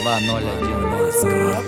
201 Москва.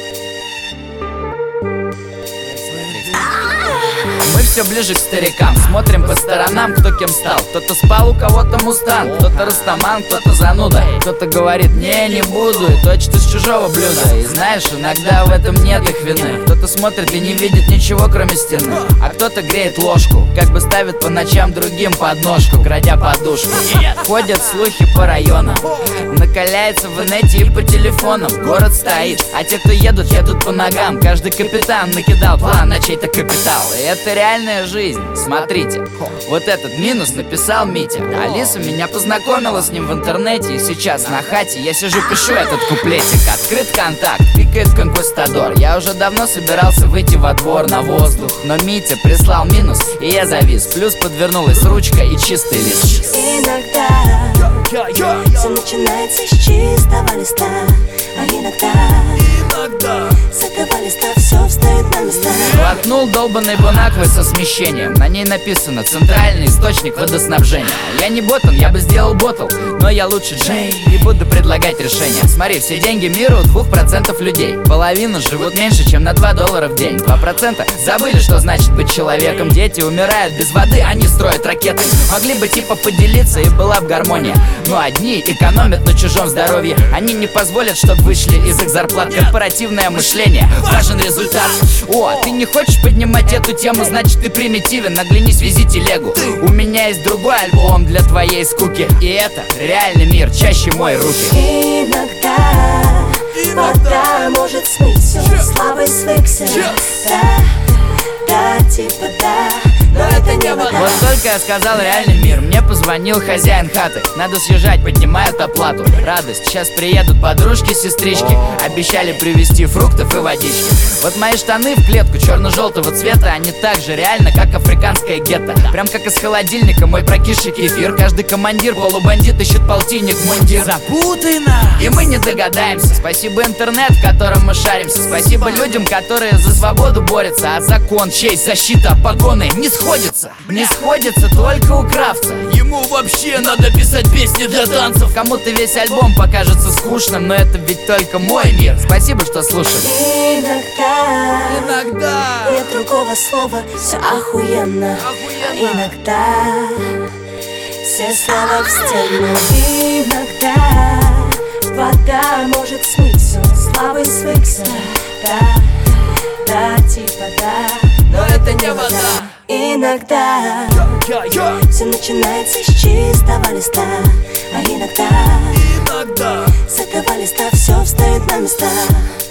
Мы все ближе к старикам, смотрим по сторонам, кто кем стал. Кто-то спал, у кого-то мустанг, кто-то растаман, кто-то зануда. Кто-то говорит, не буду, и точно с чужого блюда. И знаешь, иногда в этом нет их вины. Кто-то смотрит и не видит ничего, кроме стены. А кто-то греет ложку, как бы ставит по ночам другим подножку, крадя подушку. Ходят слухи по районам, накаляется в инете и по телефонам. Город стоит, а те, кто едут по ногам. Каждый капитан накидал план на чей-то капитал. И это реальная жизнь, смотрите. Вот этот минус написал Митя. Алиса меня познакомила с ним в интернете. И сейчас на хате я сижу, пишу этот куплетик. Открыт контакт, пикает конквистадор. Я уже давно собирался выйти во двор на воздух, но Митя прислал минус, и я завис. Плюс подвернулась ручка и чистый лист. Иногда все начинается с чистого листа, а иногда с этого листа все встает на места. Воткнул долбанный бунаквой со смещением. На ней написано «Центральный источник водоснабжения». Я не ботан, я бы сделал ботл, но я лучше Джей и буду предлагать решение. Смотри, все деньги мира у 2% людей. Половину живут меньше, чем на $2 в день. 2% забыли, что значит быть человеком. Дети умирают без воды, они строят ракеты. Могли бы типа поделиться, и была бы гармония. Но одни экономят на чужом здоровье. Они не позволят, чтоб вышли из их зарплат. Корпоративное мышление, важен результат. О, ты не хочешь поднимать эту тему, значит ты примитивен. Наглянись, вези телегу. У меня есть другой альбом для твоей скуки. И это реальный мир, чаще мой руки. Иногда вода может смыть все, слабый свыкся. Да, типа да, но это не вода. Вот только я сказал реальный мир, мне позвонил хозяин хаты. Надо съезжать, поднимают оплату. Радость, сейчас приедут подружки-сестрички. Обещали привезти фруктов и водички. Вот мои штаны в клетку черно-желтого цвета, они так же реально, как африканская гетто. Прям как из холодильника мой прокисший кефир. Каждый командир полубандит ищет полтинник мундир. Запутано, и мы не догадаемся. Спасибо интернет, в котором мы шаримся. Спасибо людям, которые за свободу борются. А закон, честь, защита, погоны не сходятся. Не сходятся только у Кравца. Ему вообще надо писать песни для танцев. Кому-то весь альбом покажется скучным, но это ведь только мой мир. Спасибо, что слушали. Иногда нет другого слова, все охуенно. А иногда все слова в стену. Иногда вода может смыть все, слабый свыкся. Да, типа да, но это не вода. Иногда все начинается с чистого листа, а иногда с этого листа все встает на места.